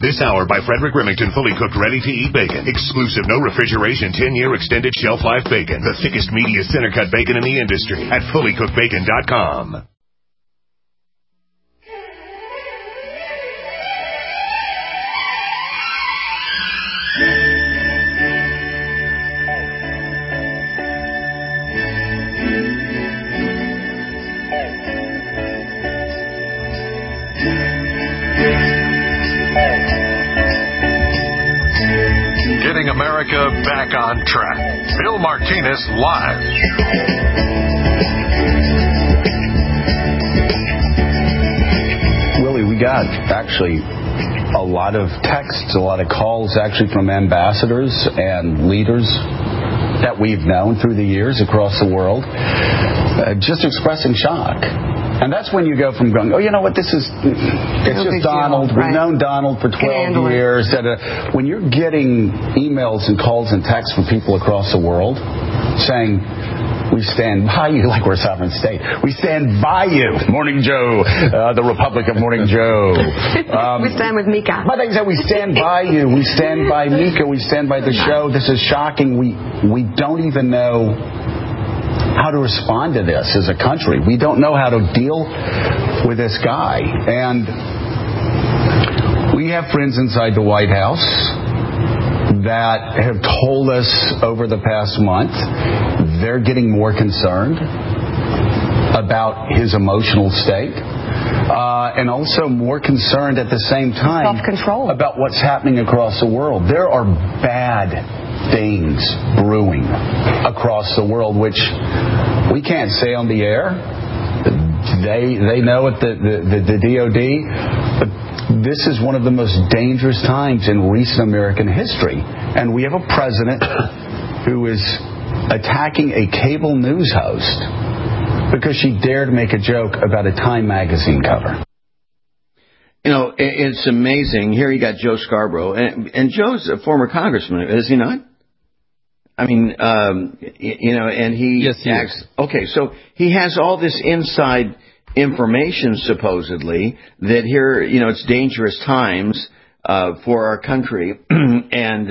This hour by Frederick Remington, fully cooked, ready-to-eat bacon. Exclusive, no refrigeration, 10-year extended shelf life bacon. The thickest, meatiest center-cut bacon in the industry at fullycookedbacon.com. America back on track. Bill Martinez live. Willie, we got actually a lot of texts, a lot of calls actually from ambassadors and leaders that we've known through the years across the world, just expressing shock. And that's when you go from going, oh, you know what, it's just Donald. We've known Donald for 12 years. When you're getting emails and calls and texts from people across the world saying, we stand by you like we're a sovereign state. We stand by you, Morning Joe, the Republic of Morning Joe. We stand with Mika. But they said we stand by you. We stand by Mika. We stand by the show. This is shocking. We don't even know how to respond to this as a country. We don't know how to deal with this guy. And we have friends inside the White House that have told us over the past month they're getting more concerned about his emotional state. And also more concerned at the same time self-control about what's happening across the world. There are bad things brewing across the world, which we can't say on the air. They know at the DOD. But this is one of the most dangerous times in recent American history. And we have a president who is attacking a cable news host because she dared make a joke about a Time magazine cover. You know, it's amazing. Here you got Joe Scarborough. And Joe's a former congressman, is he not? I mean, you know, and he acts... Okay, so he has all this inside information, supposedly, that here, you know, it's dangerous times for our country. and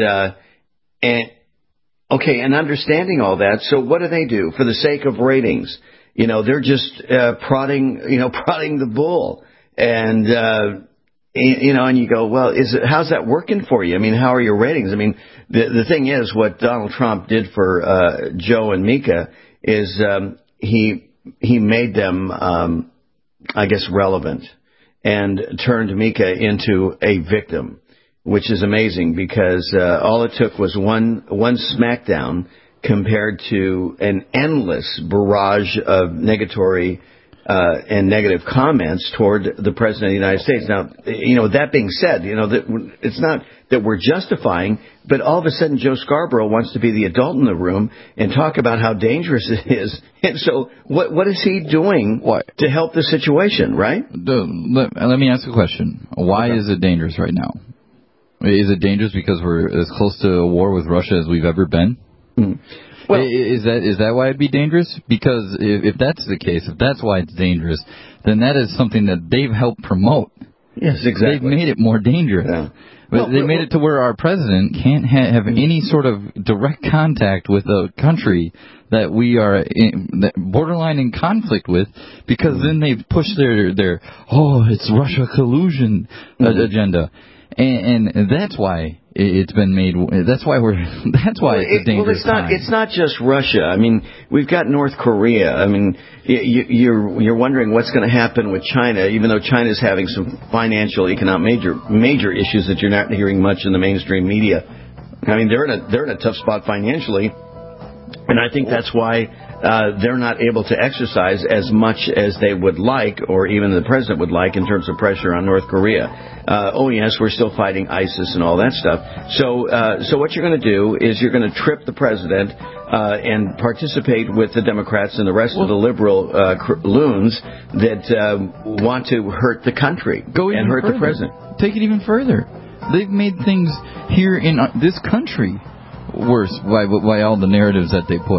understanding all that, so what do? For the sake of ratings, you know, they're just prodding the bull. And, you know, and you go, well, how's that working for you? I mean, how are your ratings? I mean, the thing is, what Donald Trump did for Joe and Mika is he made them, I guess, relevant and turned Mika into a victim, which is amazing because all it took was one smackdown compared to an endless barrage of negatory and negative comments toward the President of the United States. Now, you know, that being said, you know, that it's not that we're justifying, but all of a sudden Joe Scarborough wants to be the adult in the room and talk about how dangerous it is. And so what is he doing to help the situation, right? Let me ask a question. Why is it dangerous right now? Is it dangerous because we're as close to a war with Russia as we've ever been? Mm-hmm. Well, is that why it'd be dangerous? Because if that's the case, if that's why it's dangerous, then that is something that they've helped promote. Yes, exactly. They've made it more dangerous. Yeah. But they made it to where our president can't have any sort of direct contact with a country that we are borderline in conflict with, because then they've pushed their it's Russia collusion agenda. And that's why it's been made. That's why it's a dangerous time. It's not just Russia. I mean, we've got North Korea. I mean, you're wondering what's going to happen with China, even though China's having some financial, economic major issues that you're not hearing much in the mainstream media. I mean, they're in a tough spot financially, and I think that's why they're not able to exercise as much as they would like, or even the president would like, in terms of pressure on North Korea. Yes, we're still fighting ISIS and all that stuff. So what you're going to do is you're going to trip the president and participate with the Democrats and the rest of the liberal loons that want to hurt the country and hurt the president. Take it even further. They've made things here in this country worse by all the narratives that they push.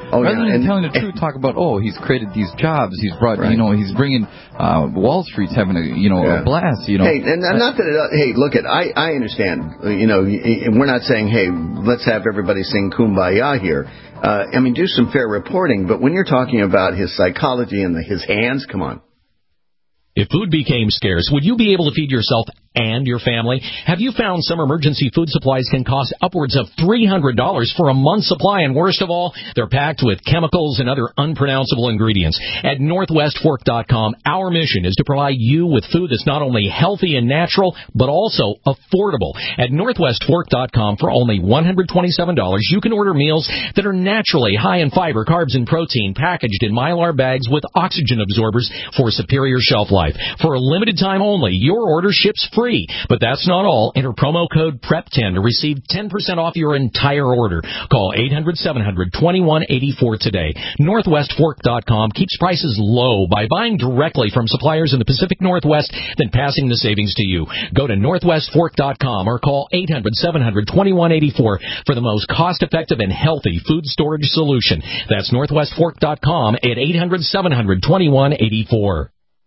Rather than telling the truth, talk about, he's created these jobs, he's brought, he's bringing Wall Street's having a blast, Hey, and not that look I understand, we're not saying, hey, let's have everybody sing Kumbaya here. Do some fair reporting, but when you're talking about his psychology and his hands, come on. If food became scarce, would you be able to feed yourself and your family? Have you found some emergency food supplies can cost upwards of $300 for a month's supply? And worst of all, they're packed with chemicals and other unpronounceable ingredients. At NorthwestFork.com, our mission is to provide you with food that's not only healthy and natural, but also affordable. At NorthwestFork.com, for only $127, you can order meals that are naturally high in fiber, carbs, and protein, packaged in Mylar bags with oxygen absorbers for superior shelf life. For a limited time only, your order ships free. But that's not all. Enter promo code PREP10 to receive 10% off your entire order. Call 800-700-2184 today. NorthwestFork.com keeps prices low by buying directly from suppliers in the Pacific Northwest, then passing the savings to you. Go to NorthwestFork.com or call 800-700-2184 for the most cost-effective and healthy food storage solution. That's NorthwestFork.com at 800-700-2184.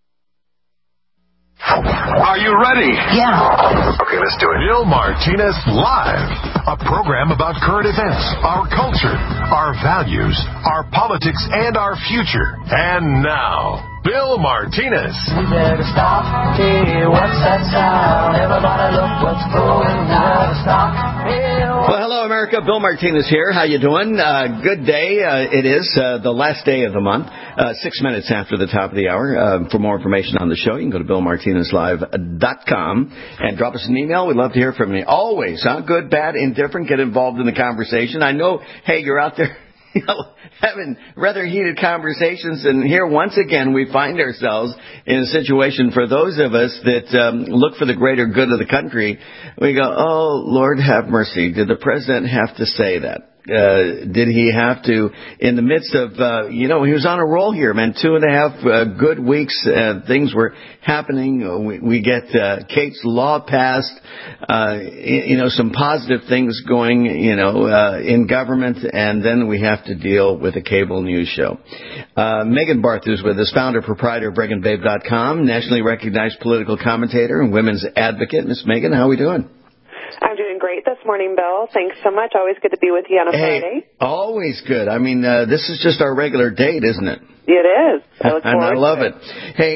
Are you ready? Yeah. Okay, let's do it. Bill Martinez Live, a program about current events, our culture, our values, our politics, and our future. And now, Bill Martinez. We better stop. Hey, what's that sound? Everybody look what's going down. Stop. Well, hello, America. Bill Martinez here. How you doing? Good day. It is the last day of the month. 6 minutes after the top of the hour. For more information on the show, you can go to BillMartinezLive.com and drop us an email. We'd love to hear from you. Always, good, bad, indifferent. Get involved in the conversation. I know, hey, you're out there having rather heated conversations, and here once again we find ourselves in a situation for those of us that look for the greater good of the country. We go, oh, Lord have mercy. Did the president have to say that? Did he have to, in the midst of, he was on a roll here, man, 2.5 good weeks, things were happening. We get Kate's Law passed, some positive things going, in government, and then we have to deal with a cable news show. Megan Barth is with us, founder, proprietor of BreakandBabe.com, nationally recognized political commentator and women's advocate. Miss Megan, how are we doing? I'm doing great this morning, Bill. Thanks so much. Always good to be with you on a Friday. Always good. this is just our regular date, isn't it? It is. I look forward and I love it. Hey,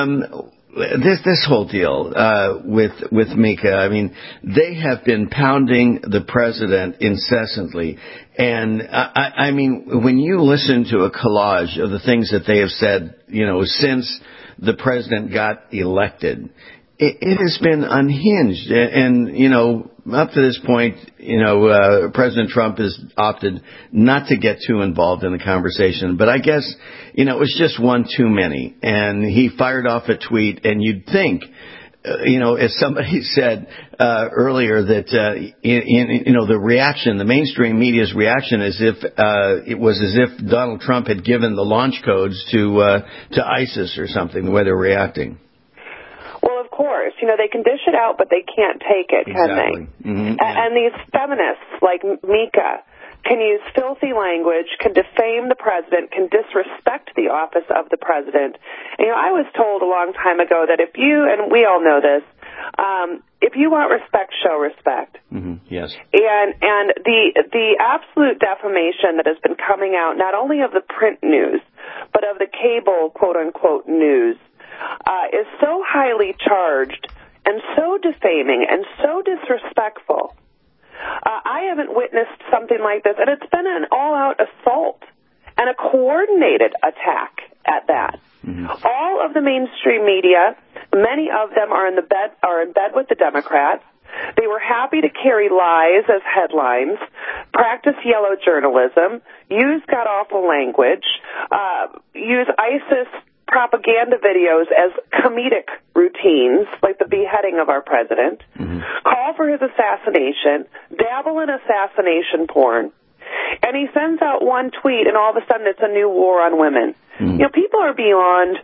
this whole deal with Mika, they have been pounding the president incessantly. And, when you listen to a collage of the things that they have said, since the president got elected, it has been unhinged. And, up to this point, President Trump has opted not to get too involved in the conversation. But I guess, it was just one too many. And he fired off a tweet, and you'd think, as somebody said earlier, that the reaction, the mainstream media's reaction, as if it was as if Donald Trump had given the launch codes to ISIS or something, the way they're reacting. Well, of course, they can dish it out, but they can't take it, can exactly. they? Mm-hmm. And these feminists like Mika can use filthy language, can defame the president, can disrespect the office of the president. And, I was told a long time ago that if you, and we all know this, if you want respect, show respect. Mm-hmm. Yes. And the absolute defamation that has been coming out, not only of the print news, but of the cable, quote-unquote, news, is so highly charged and so defaming and so disrespectful. I haven't witnessed something like this, and it's been an all-out assault and a coordinated attack at that. Mm-hmm. All of the mainstream media, many of them are in bed with the Democrats. They were happy to carry lies as headlines, practice yellow journalism, use god-awful language, use ISIS propaganda videos as comedic routines, like the beheading of our president, call for his assassination, dabble in assassination porn, and he sends out one tweet, and all of a sudden it's a new war on women. People are beyond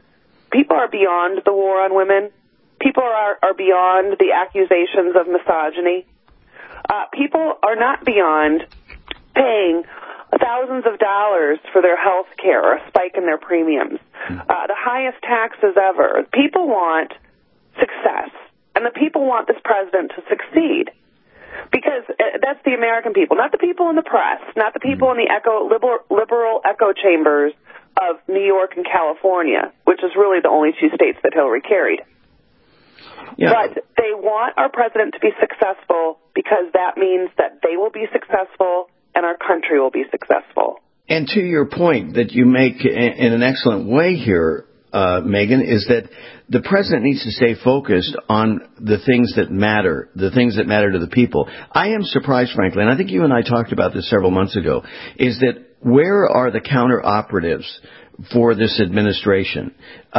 the war on women. People are beyond the accusations of misogyny. People are not beyond paying thousands of dollars for their health care, or a spike in their premiums, the highest taxes ever. People want success, and the people want this president to succeed. Because that's the American people, not the people in the press, not the people in the liberal echo chambers of New York and California, which is really the only two states that Hillary carried. Yeah. But they want our president to be successful because that means that they will be successful and our country will be successful. And to your point that you make in an excellent way here, Megan, is that the president needs to stay focused on the things that matter, the things that matter to the people. I am surprised, frankly, and I think you and I talked about this several months ago, is that where are the counter operatives for this administration?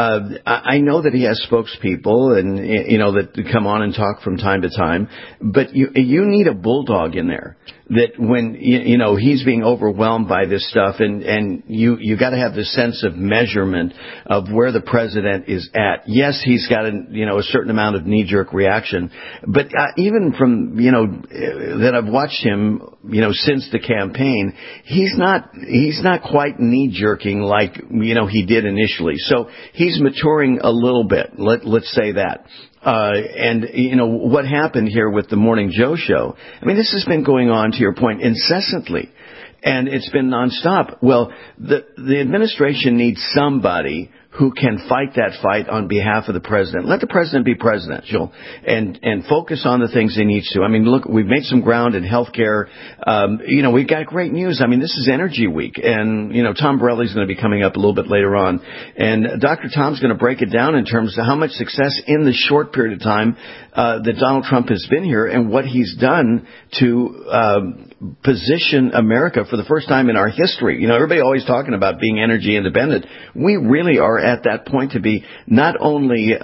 I know that he has spokespeople and, that come on and talk from time to time, but you need a bulldog in there. That when, he's being overwhelmed by this stuff and you got to have the sense of measurement of where the president is at. Yes, he's got a certain amount of knee-jerk reaction, but even from, that I've watched him, since the campaign, he's not quite knee-jerking like, he did initially. So he's maturing a little bit. Let's say that. And what happened here with the Morning Joe show, I mean, this has been going on, to your point, incessantly, and it's been nonstop. Well, the administration needs somebody who can fight that fight on behalf of the president. Let the president be presidential and focus on the things he needs to. I mean, look, we've made some ground in healthcare. We've got great news. I mean, this is Energy Week, and, Tom Borelli's going to be coming up a little bit later on. And Dr. Tom's going to break it down in terms of how much success in the short period of time that Donald Trump has been here and what he's done to position America for the first time in our history. Everybody always talking about being energy independent. We really are at that point to be not only,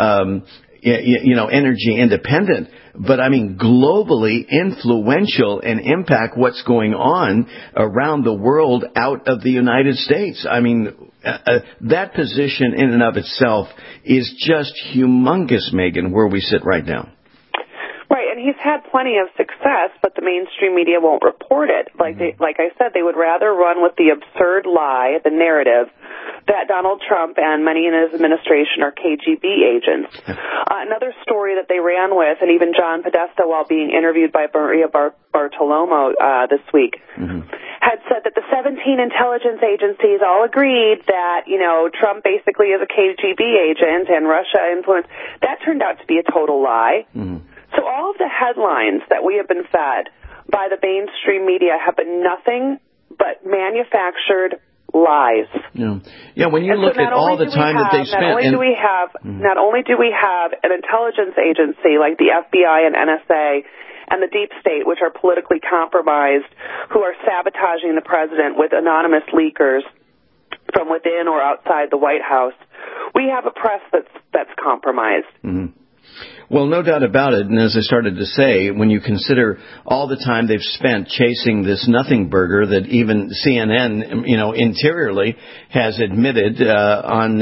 energy independent, but I mean globally influential and impact what's going on around the world out of the United States. I mean, that position in and of itself is just humongous, Megan, where we sit right now. Right, and he's had plenty of success, but the mainstream media won't report it. Like I said, they would rather run with the absurd lie, the narrative, that Donald Trump and many in his administration are KGB agents. Another story that they ran with, and even John Podesta, while being interviewed by Maria Bartiromo this week, had said that the 17 intelligence agencies all agreed that, Trump basically is a KGB agent and Russia influenced. That turned out to be a total lie. So all of the headlines that we have been fed by the mainstream media have been nothing but manufactured lies. Yeah. When you look at all the time that they spent, not only do we have an intelligence agency like the FBI and NSA and the deep state, which are politically compromised, who are sabotaging the president with anonymous leakers from within or outside the White House, we have a press that's compromised. Well, no doubt about it. And as I started to say, when you consider all the time they've spent chasing this nothing burger that even CNN, interiorly has admitted on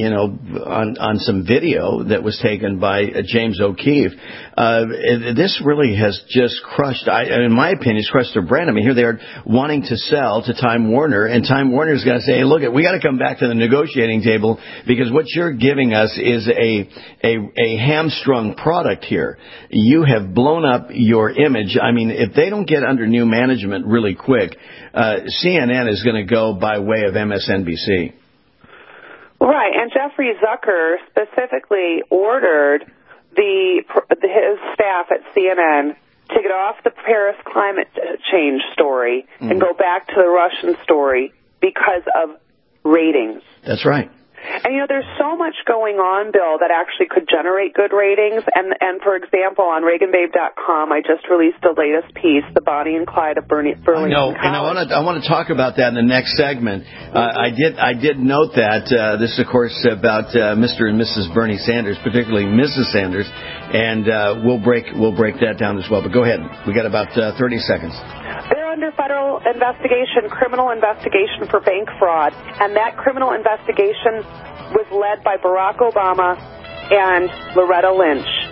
some video that was taken by James O'Keefe, this really has just crushed, in my opinion, it's crushed their brand. I mean, here they are wanting to sell to Time Warner, and Time Warner's got to say, hey, look, we got to come back to the negotiating table because what you're giving us is a hamstrung product here. You have blown up your image. I mean, if they don't get under new management really quick, CNN is going to go by way of MSNBC. Right, and Jeffrey Zucker specifically ordered his staff at CNN to get off the Paris climate change story and go back to the Russian story because of ratings. That's right. And, there's so much going on, Bill, that actually could generate good ratings. And for example, on ReaganBabe.com, I just released the latest piece, The Bonnie and Clyde of Burlington College. And I want to talk about that in the next segment. I did note that this is, of course, about Mr. and Mrs. Bernie Sanders, particularly Mrs. Sanders, and we'll break that down as well. But go ahead. We got about 30 seconds. They're under federal criminal investigation for bank fraud, and that criminal investigation was led by Barack Obama and Loretta Lynch.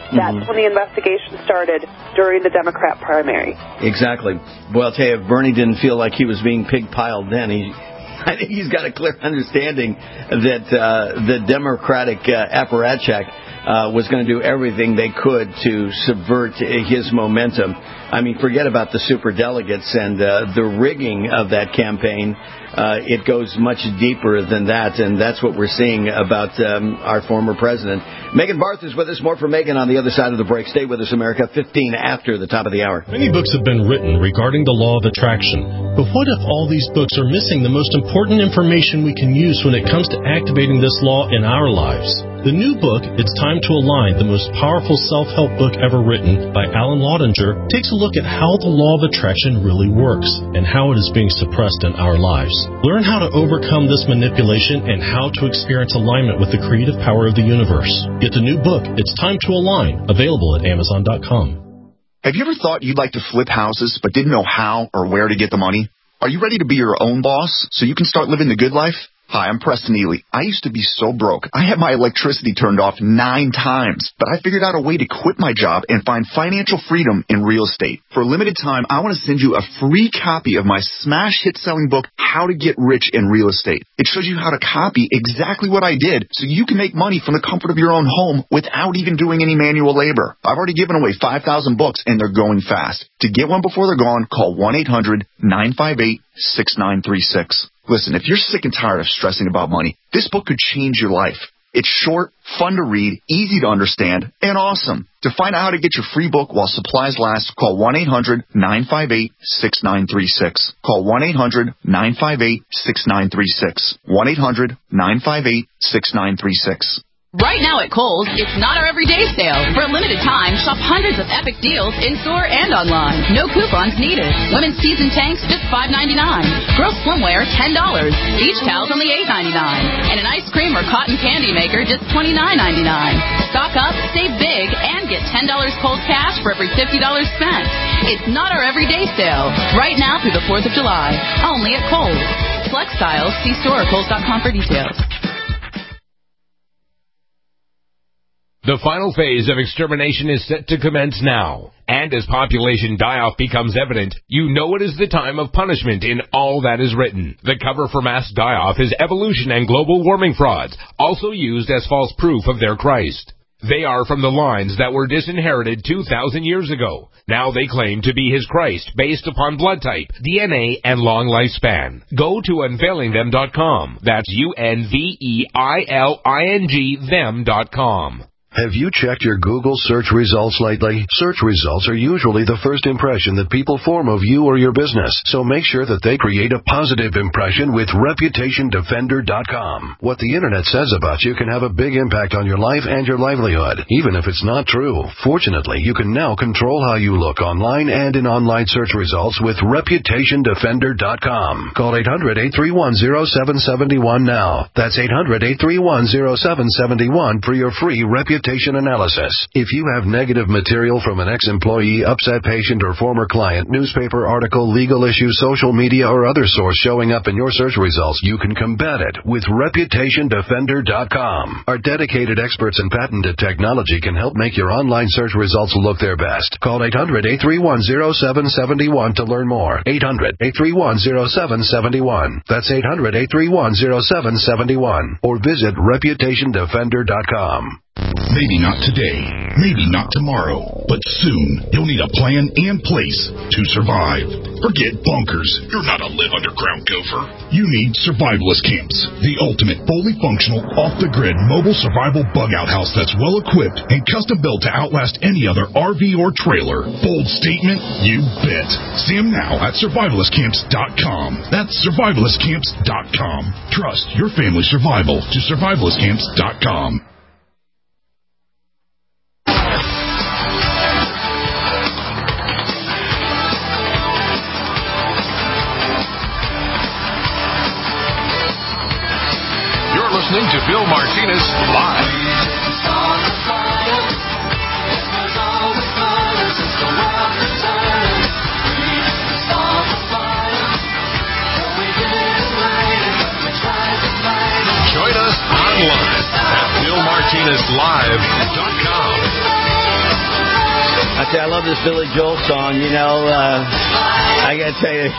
That's when the investigation started during the Democrat primary. Exactly. Well, I'll tell you, if Bernie didn't feel like he was being pig-piled then, I think he's got a clear understanding that the Democratic apparatchik was going to do everything they could to subvert his momentum. I mean, forget about the superdelegates and the rigging of that campaign. It goes much deeper than that, and that's what we're seeing about our former president. Megan Barth is with us. More from Megan on the other side of the break. Stay with us, America. 15 after the top of the hour. Many books have been written regarding the law of attraction. But what if all these books are missing the most important information we can use when it comes to activating this law in our lives? The new book, It's Time to Align, the most powerful self-help book ever written by Alan Laudinger, takes a look at how the law of attraction really works and how it is being suppressed in our lives. Learn how to overcome this manipulation and how to experience alignment with the creative power of the universe. Get the new book, It's Time to Align, available at Amazon.com. Have you ever thought you'd like to flip houses but didn't know how or where to get the money? Are you ready to be your own boss so you can start living the good life? Hi, I'm Preston Ely. I used to be so broke. I had my electricity turned off 9 times, but I figured out a way to quit my job and find financial freedom in real estate. For a limited time, I want to send you a free copy of my smash hit-selling book, How to Get Rich in Real Estate. It shows you how to copy exactly what I did so you can make money from the comfort of your own home without even doing any manual labor. I've already given away 5,000 books, and they're going fast. To get one before they're gone, call 1-800-958-6936. Listen, if you're sick and tired of stressing about money, this book could change your life. It's short, fun to read, easy to understand, and awesome. To find out how to get your free book while supplies last, call 1-800-958-6936. Call 1-800-958-6936. 1-800-958-6936. Right now at Kohl's, it's not our everyday sale. For a limited time, shop hundreds of epic deals in-store and online. No coupons needed. Women's tees and tanks, just $5.99. Girls swimwear, $10. Beach towels, only $8.99. And an ice cream or cotton candy maker, just $29.99. Stock up, save big, and get $10 Kohl's cash for every $50 spent. It's not our everyday sale. Right now through the 4th of July. Only at Kohl's. Flex styles, see store or Kohl's.com for details. The final phase of extermination is set to commence now. And as population die-off becomes evident, you know it is the time of punishment in all that is written. The cover for mass die-off is evolution and global warming frauds, also used as false proof of their Christ. They are from the lines that were disinherited 2,000 years ago. Now they claim to be his Christ based upon blood type, DNA, and long lifespan. Go to unveilingthem.com. That's UNVEILING them.com. Have you checked your Google search results lately? Search results are usually the first impression that people form of you or your business, so make sure that they create a positive impression with ReputationDefender.com. What the Internet says about you can have a big impact on your life and your livelihood, even if it's not true. Fortunately, you can now control how you look online and in online search results with ReputationDefender.com. Call 800-831-0771 now. That's 800-831-0771 for your free reputation analysis. If you have negative material from an ex-employee, upset patient, or former client, newspaper article, legal issue, social media, or other source showing up in your search results, you can combat it with ReputationDefender.com. Our dedicated experts in patented technology can help make your online search results look their best. Call 800-831-0771 to learn more. 800-831-0771. That's 800-831-0771. Or visit ReputationDefender.com. Maybe not today, maybe not tomorrow, but soon you'll need a plan and place to survive. Forget bunkers. You're not a live underground gopher. You need survivalist camps, the ultimate fully functional, off-the-grid mobile survival bug-out house that's well-equipped and custom-built to outlast any other RV or trailer. Bold statement? You bet. See them now at survivalistcamps.com. That's survivalistcamps.com. Trust your family's survival to survivalistcamps.com. Listening to Bill Martinez Live. Join us online at BillMartinezLive.com. love this Billy Joel song. You know, I got to tell you,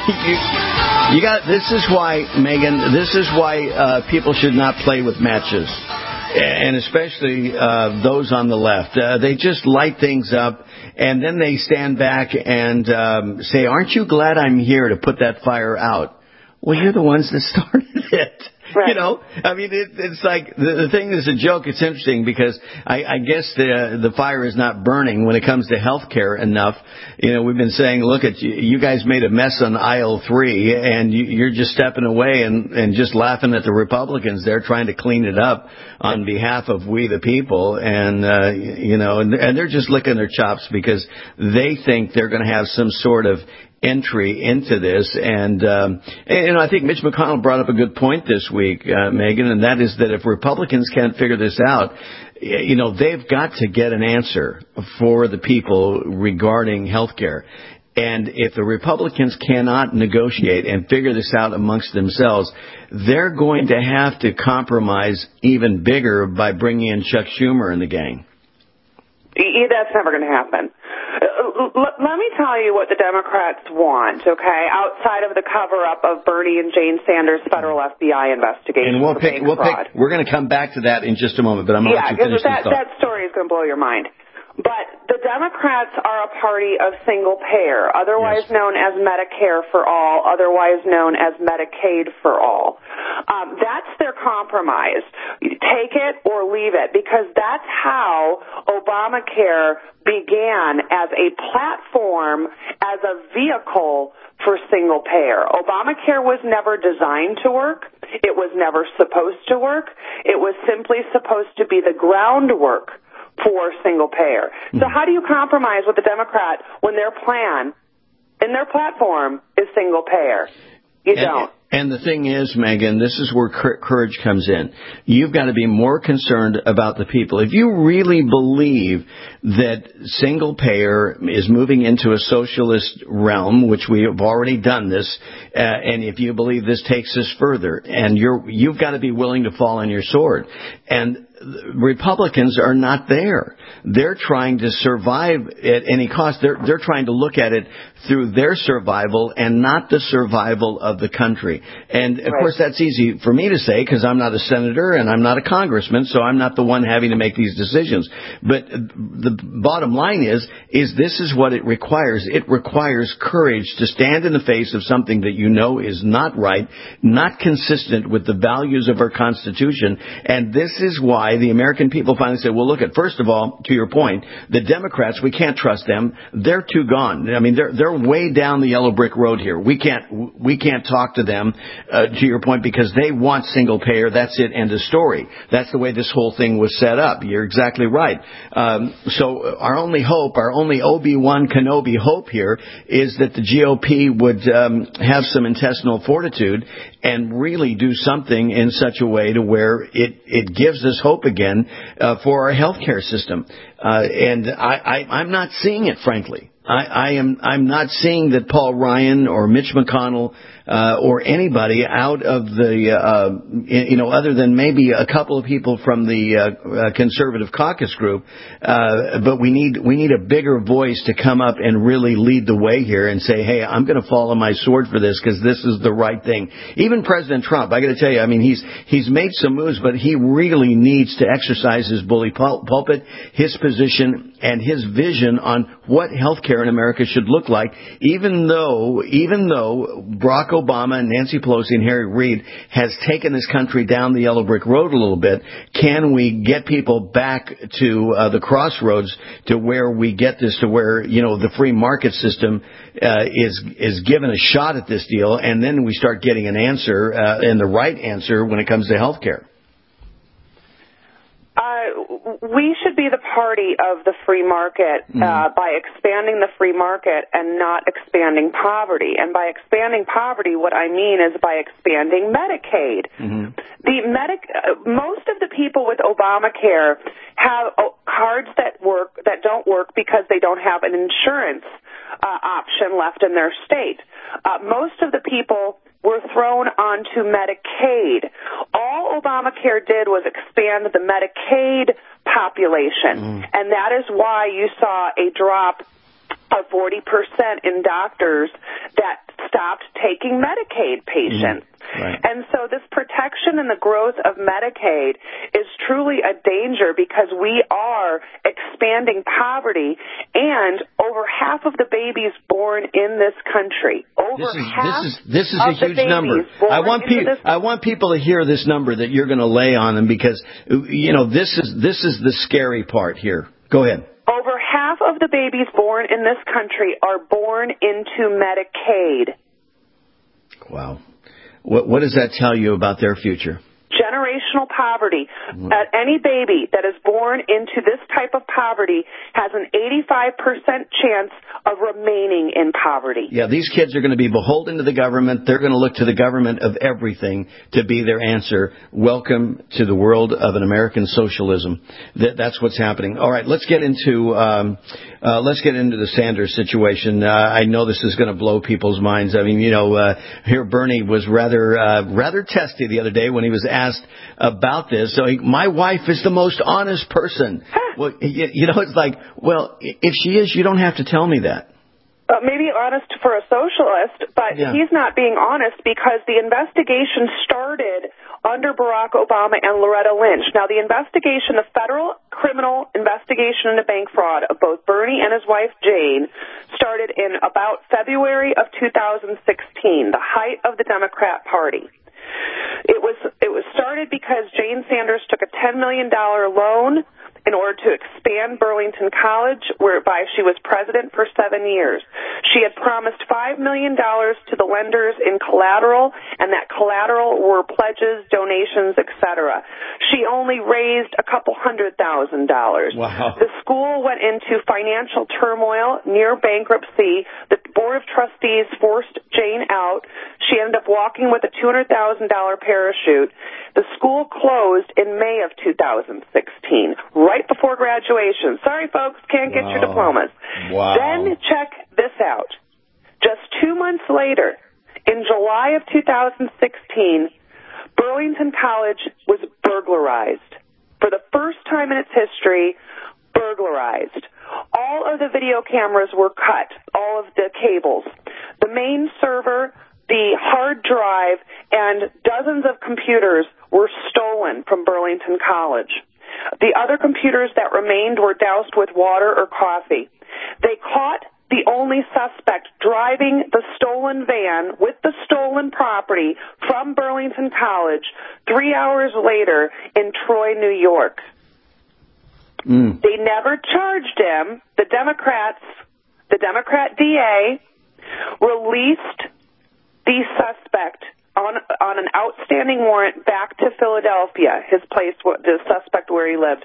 you got. This is why, Megan. This is why people should not play with matches, and especially those on the left. They just light things up, and then they stand back and say, "Aren't you glad I'm here to put that fire out?" Well, you're the ones that started it. Right. You know, I mean, it's like the thing is a joke. It's interesting because I guess the fire is not burning when it comes to health care enough. You know, we've been saying, look at you guys made a mess on aisle 3 and you're just stepping away and just laughing at the Republicans. They're trying to clean it up on behalf of we the people. And, you know, and they're just licking their chops because they think they're going to have some sort of entry into this. And you know, I think Mitch McConnell brought up a good point this week, Megan, and that is that if Republicans can't figure this out, you know, they've got to get an answer for the people regarding health care. And if the Republicans cannot negotiate and figure this out amongst themselves, they're going to have to compromise even bigger by bringing in Chuck Schumer and the gang. That's never going to happen. Let me tell you what the Democrats want, okay, outside of the cover-up of Bernie and Jane Sanders' federal FBI investigation. And we're going to come back to that in just a moment, but I'm going to let you finish this thought. That story is going to blow your mind. But the Democrats are a party of single payer, otherwise known as Medicare for all, otherwise known as Medicaid for all. That's their compromise. You take it or leave it, because that's how Obamacare began, as a platform, as a vehicle for single payer. Obamacare was never designed to work. It was never supposed to work. It was simply supposed to be the groundwork for single payer. So how do you compromise with the Democrat when their plan in their platform is single payer? You don't. And the thing is, Megan, this is where courage comes in. You've got to be more concerned about the people. If you really believe that single payer is moving into a socialist realm, which we have already done this, and if you believe this takes us further, and you've got to be willing to fall on your sword. And Republicans are not there. They're trying to survive at any cost. They're trying to look at it through their survival and not the survival of the country. And, of course, that's easy for me to say because I'm not a senator and I'm not a congressman, so I'm not the one having to make these decisions. But the bottom line is this is what it requires. It requires courage to stand in the face of something that you know is not right, not consistent with the values of our Constitution. And this is why the American people finally said, well, look, first of all, to your point, the Democrats, we can't trust them. They're too gone. I mean, they're way down the yellow brick road here. We can't talk to them, to your point, because they want single payer. That's it, end of story. That's the way this whole thing was set up. You're exactly right. So our only hope, our only Obi-Wan Kenobi hope here is that the GOP would have some intestinal fortitude and really do something in such a way to where it gives us hope again for our healthcare system. And I'm not seeing it, frankly. I'm not seeing that Paul Ryan or Mitch McConnell or anybody out of the other than maybe a couple of people from the conservative caucus group, but we need a bigger voice to come up and really lead the way here and say, hey, I'm going to fall on my sword for this because this is the right thing. Even President Trump, I got to tell you, I mean, he's made some moves, but he really needs to exercise his bully pulpit, his position, and his vision on what healthcare in America should look like. Even though Barack Obama and Nancy Pelosi and Harry Reid has taken this country down the yellow brick road a little bit, can we get people back to the crossroads to where we get this to where, the free market system is given a shot at this deal, and then we start getting an answer and the right answer when it comes to health care? We should be the party of the free market by expanding the free market and not expanding poverty. And by expanding poverty, what I mean is by expanding Medicaid. Most of the people with Obamacare have cards that don't work because they don't have an insurance option left in their state. Most of the people were thrown onto Medicaid. All Obamacare did was expand the Medicaid population, and that is why you saw a drop of 40% in doctors that stopped taking Medicaid patients. Right. And so this protection and the growth of Medicaid is truly a danger because we are expanding poverty, and over half of the babies born in this country, this is a huge number. I want people to hear this number that you're going to lay on them, because this is the scary part here. Go ahead. Over half of the babies born in this country are born into Medicaid. Wow. What does that tell you about their future? Generational poverty. Any baby that is born into this type of poverty has an 85% chance of remaining in poverty. Yeah, these kids are going to be beholden to the government. They're going to look to the government of everything to be their answer. Welcome to the world of an American socialism. That's what's happening. All right, let's get into the Sanders situation. I know this is going to blow people's minds. I mean, here Bernie was rather testy the other day when he was asked about this. So my wife is the most honest person. Well, it's like, well, if she is, you don't have to tell me that. Maybe honest for a socialist, but he's not being honest because the investigation started under Barack Obama and Loretta Lynch. Now, the investigation, the federal criminal investigation into bank fraud of both Bernie and his wife Jane, started in about February of 2016, the height of the Democrat Party. It was started because Jane Sanders took a $10 million loan in order to expand Burlington College, whereby she was president for 7 years. She had promised $5 million to the lenders in collateral, and that collateral were pledges, donations, etc. She only raised a couple $100,000. Wow. The school went into financial turmoil, near bankruptcy. The board of trustees forced Jane out. She ended up walking with a $200,000 parachute. The school closed in May of 2016, right before graduation. Sorry, folks, can't get your diplomas. Wow. Then check this out. Just 2 months later, in July of 2016, Burlington College was burglarized. For the first time in its history, burglarized. All of the video cameras were cut, all of the cables. The main server, the hard drive, and dozens of computers were stolen from Burlington College. The other computers that remained were doused with water or coffee. They caught the only suspect driving the stolen van with the stolen property from Burlington College 3 hours later in Troy, New York. They never charged him. The Democrat DA released the suspect on an outstanding warrant back to Philadelphia, his place, the suspect where he lived.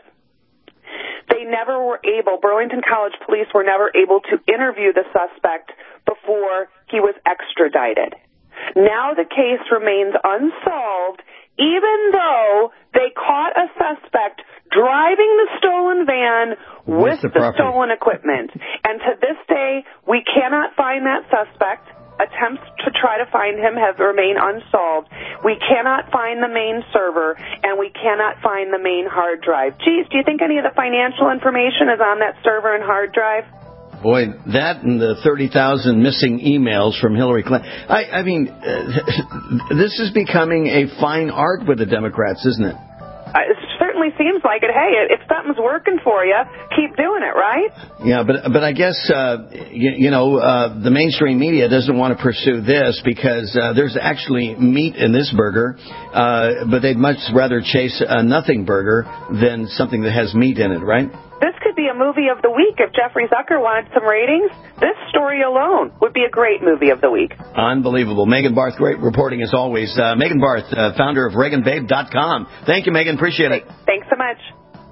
Burlington College police were never able to interview the suspect before he was extradited. Now the case remains unsolved, even though they caught a suspect driving the stolen van with the stolen equipment. And to this day, we cannot find that suspect. Attempts to try to find him have remained unsolved. We cannot find the main server, and we cannot find the main hard drive. Geez, do you think any of the financial information is on that server and hard drive? Boy, that and the 30,000 missing emails from Hillary Clinton. I mean, this is becoming a fine art with the Democrats, isn't it? It certainly seems like it. Hey, if something's working for you, keep doing it, right? Yeah, but I guess, the mainstream media doesn't want to pursue this because there's actually meat in this burger, but they'd much rather chase a nothing burger than something that has meat in it, right? This could be a movie of the week if Jeffrey Zucker wanted some ratings. This story alone would be a great movie of the week. Unbelievable. Megan Barth, great reporting as always. Megan Barth, founder of ReaganBabe.com. Thank you, Megan. Appreciate it. Thanks so much.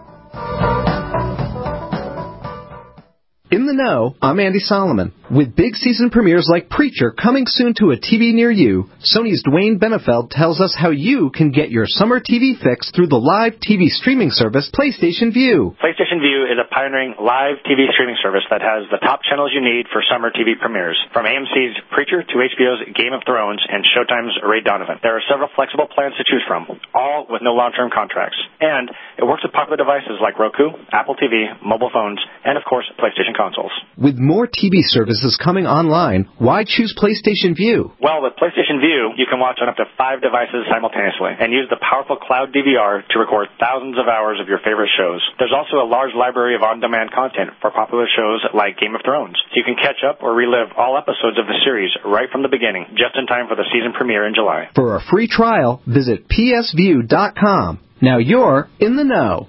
In the Know, I'm Andy Solomon. With big season premieres like Preacher coming soon to a TV near you, Sony's Dwayne Benefeld tells us how you can get your summer TV fix through the live TV streaming service PlayStation Vue. PlayStation Vue is a pioneering live TV streaming service that has the top channels you need for summer TV premieres, from AMC's Preacher to HBO's Game of Thrones and Showtime's Ray Donovan. There are several flexible plans to choose from, all with no long-term contracts. And it works with popular devices like Roku, Apple TV, mobile phones, and of course, PlayStation consoles. consoles. With more TV services coming online, why choose PlayStation Vue? Well, with PlayStation Vue, you can watch on up to 5 devices simultaneously and use the powerful cloud DVR to record thousands of hours of your favorite shows. There's also a large library of on-demand content for popular shows like Game of Thrones. So you can catch up or relive all episodes of the series right from the beginning, just in time for the season premiere in July. For a free trial, visit psview.com. Now you're in the know.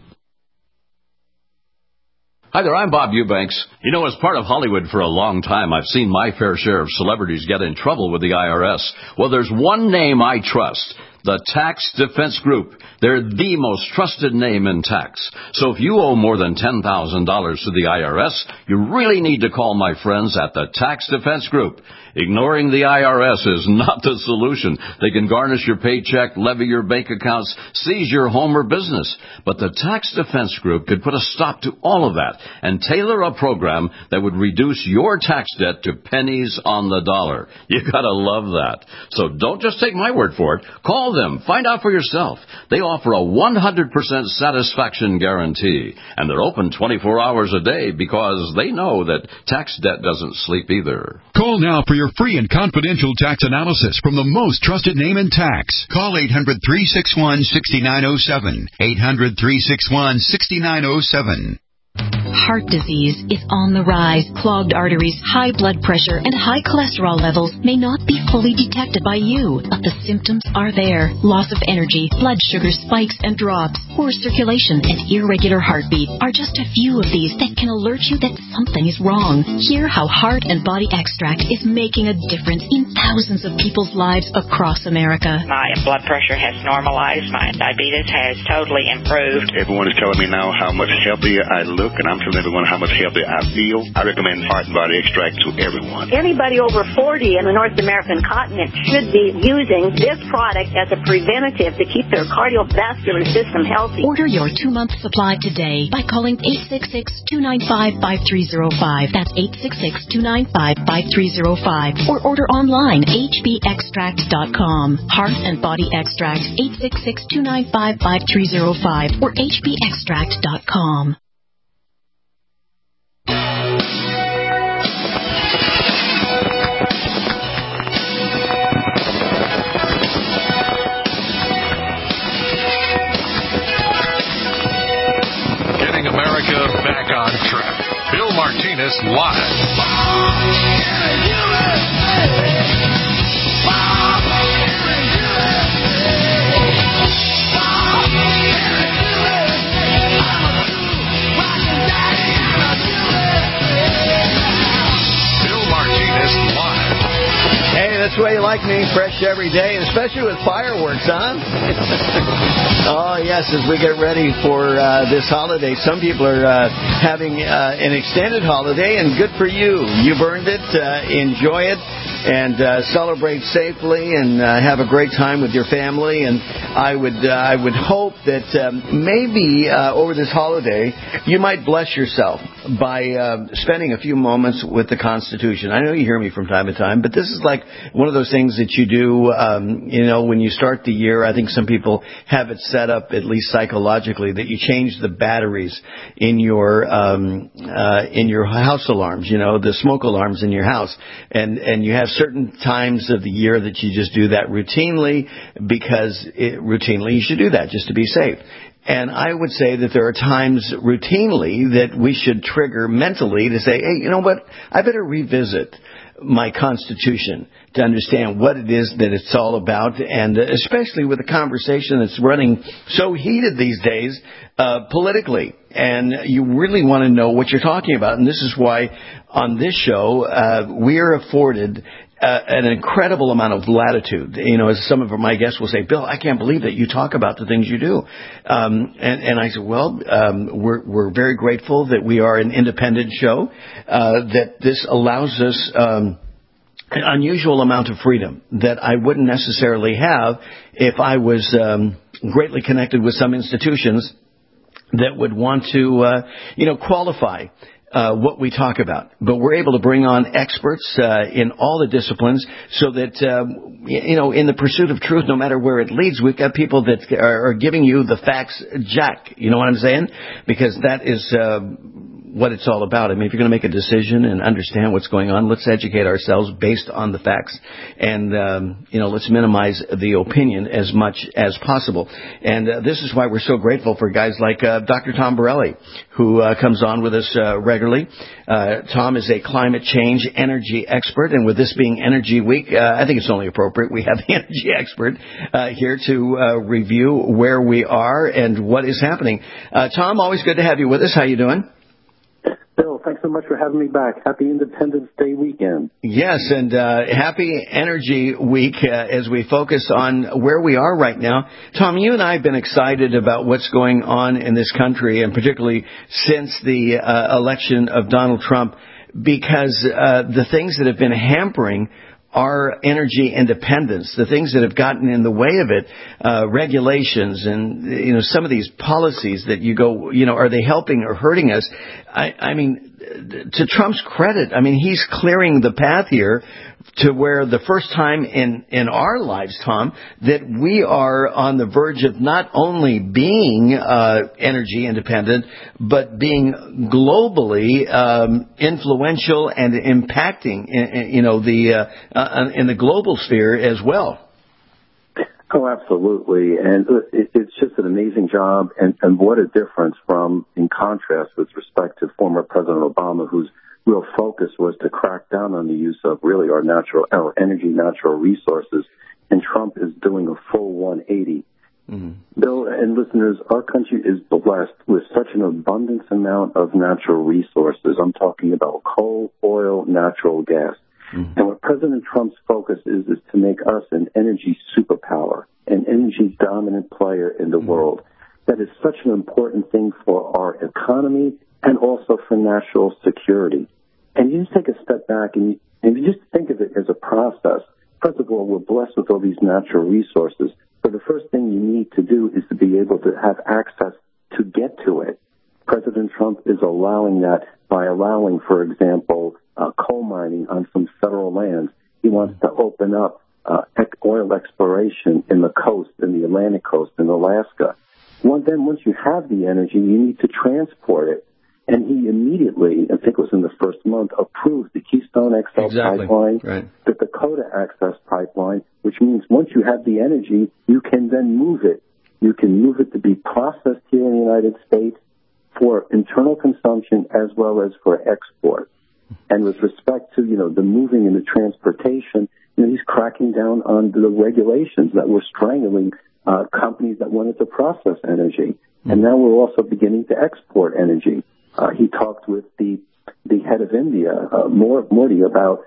Hi there, I'm Bob Eubanks. You know, as part of Hollywood for a long time, I've seen my fair share of celebrities get in trouble with the IRS. Well, there's one name I trust. The Tax Defense Group. They're the most trusted name in tax. So if you owe more than $10,000 to the IRS, you really need to call my friends at the Tax Defense Group. Ignoring the IRS is not the solution. They can garnish your paycheck, levy your bank accounts, seize your home or business. But the Tax Defense Group could put a stop to all of that and tailor a program that would reduce your tax debt to pennies on the dollar. You gotta love that. So don't just take my word for it. Call them. Find out for yourself. They offer a 100% satisfaction guarantee. And they're open 24 hours a day because they know that tax debt doesn't sleep either. Call now for your free and confidential tax analysis from the most trusted name in tax. Call 800-361-6907. 800-361-6907. Heart disease is on the rise. Clogged arteries, high blood pressure, and high cholesterol levels may not be fully detected by you, but the symptoms are there. Loss of energy, blood sugar spikes and drops, poor circulation, and irregular heartbeat are just a few of these that can alert you that something is wrong. Hear how Heart and Body Extract is making a difference in thousands of people's lives across America. My blood pressure has normalized. My diabetes has totally improved. Everyone is telling me now how much healthier I look, and I'm telling everyone how much healthier I feel. I recommend Heart and Body Extract to everyone. Anybody over 40 in the North American continent should be using this product as a preventative to keep their cardiovascular system healthy. Order your 2-month supply today by calling 866-295-5305. That's 866-295-5305. Or order online, hbextract.com. Heart and Body Extract, 866-295-5305 or hbextract.com. Getting America back on track. Bill Martinez live. Hey, that's the way you like me, fresh every day, and especially with fireworks, huh? Oh, yes, as we get ready for this holiday, some people are having an extended holiday, and good for you. You've earned it. Enjoy it and celebrate safely and have a great time with your family. And I would hope that maybe over this holiday you might bless yourself by spending a few moments with the Constitution. I know you hear me from time to time, but this is like one of those things that you do, when you start the year. I think some people have it set up, at least psychologically, that you change the batteries in your house alarms, the smoke alarms in your house. And you have certain times of the year that you just do that routinely because routinely you should do that just to be safe. And I would say that there are times routinely that we should trigger mentally to say, hey, you know what? I better revisit my Constitution to understand what it is that it's all about, and especially with the conversation that's running so heated these days politically. And you really want to know what you're talking about. And this is why on this show we are afforded an incredible amount of latitude. As some of my guests will say, Bill, I can't believe that you talk about the things you do. And I said, well, we're very grateful that we are an independent show, that this allows us an unusual amount of freedom that I wouldn't necessarily have if I was greatly connected with some institutions that would want to, qualify what we talk about. But we're able to bring on experts in all the disciplines so that, in the pursuit of truth, no matter where it leads, we've got people that are giving you the facts, Jack. You know what I'm saying? Because that is what it's all about. I mean, if you're going to make a decision and understand what's going on, let's educate ourselves based on the facts, and let's minimize the opinion as much as possible. And this is why we're so grateful for guys like Dr. Tom Borelli, who comes on with us regularly. Tom is a climate change energy expert, and with this being Energy Week, I think it's only appropriate we have the energy expert here to review where we are and what is happening. Tom, always good to have you with us. How you doing? Bill, thanks so much for having me back. Happy Independence Day weekend. Yes, and happy Energy Week as we focus on where we are right now. Tom, you and I have been excited about what's going on in this country, and particularly since the election of Donald Trump, because the things that have been hampering our energy independence, the things that have gotten in the way of it, regulations and, some of these policies that you go, are they helping or hurting us? I mean, to Trump's credit, I mean, he's clearing the path here to where the first time in our lives, Tom, that we are on the verge of not only being energy independent, but being globally influential and impacting, in the global sphere as well. Oh, absolutely. And it's just an amazing job. And what a difference in contrast with respect to former President Obama, whose real focus was to crack down on the use of really our energy, natural resources. And Trump is doing a full 180. Mm-hmm. Bill and listeners, our country is blessed with such an abundant amount of natural resources. I'm talking about coal, oil, natural gas. Mm-hmm. And what President Trump's focus is to make us an energy superpower, an energy dominant player in the world. That is such an important thing for our economy and also for national security. And you just take a step back and you just think of it as a process. First of all, we're blessed with all these natural resources. But the first thing you need to do is to be able to have access to get to it. President Trump is allowing that by allowing, for example, coal mining on some federal lands. He wants to open up oil exploration in the coast, in the Atlantic coast, in Alaska. Then once you have the energy, you need to transport it. And he immediately, I think it was in the first month, approved the Keystone XL pipeline, right, the Dakota Access pipeline, which means once you have the energy, you can then move it. You can move it to be processed here in the United States for internal consumption as well as for export. And with respect to, the moving and the transportation, he's cracking down on the regulations that were strangling companies that wanted to process energy. And now we're also beginning to export energy. He talked with the head of India, Modi, about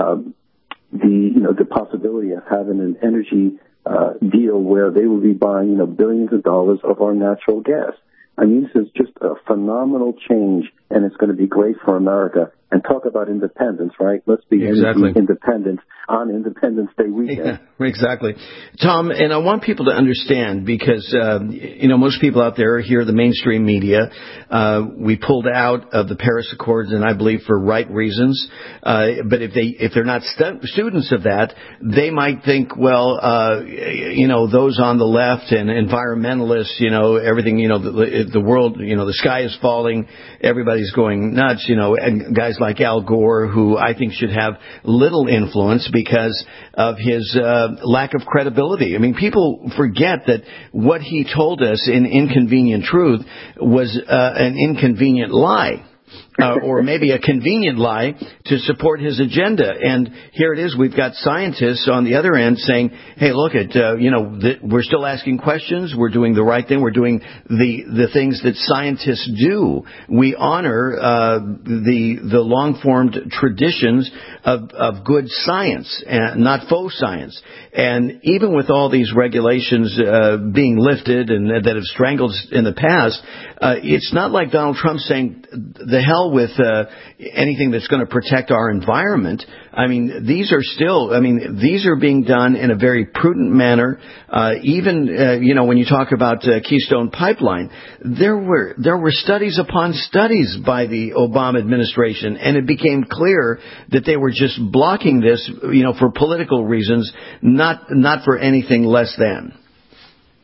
the possibility of having an energy deal where they will be buying billions of dollars of our natural gas. I mean, this is just a phenomenal change, and it's going to be great for America. And talk about independence, right? Let's be independent on Independence Day weekend. Yeah, exactly. Tom, and I want people to understand because, most people out there hear the mainstream media. We pulled out of the Paris Accords, and I believe for right reasons. But if they're not students of that, they might think, well, those on the left and environmentalists, everything, the world, the sky is falling, everybody's going nuts, and guys like Al Gore, who I think should have little influence because of his lack of credibility. I mean, people forget that what he told us in Inconvenient Truth was an inconvenient lie. Or maybe a convenient lie to support his agenda. And here it is. We've got scientists on the other end saying, hey, look we're still asking questions. We're doing the right thing. We're doing the things that scientists do. We honor the long-formed traditions of good science, and not faux science. And even with all these regulations being lifted and that have strangled in the past, it's not like Donald Trump saying the hell with anything that's going to protect our environment. I mean, these are being done in a very prudent manner. Even when you talk about Keystone Pipeline, there were studies upon studies by the Obama administration, and it became clear that they were just blocking this, for political reasons, not for anything less than.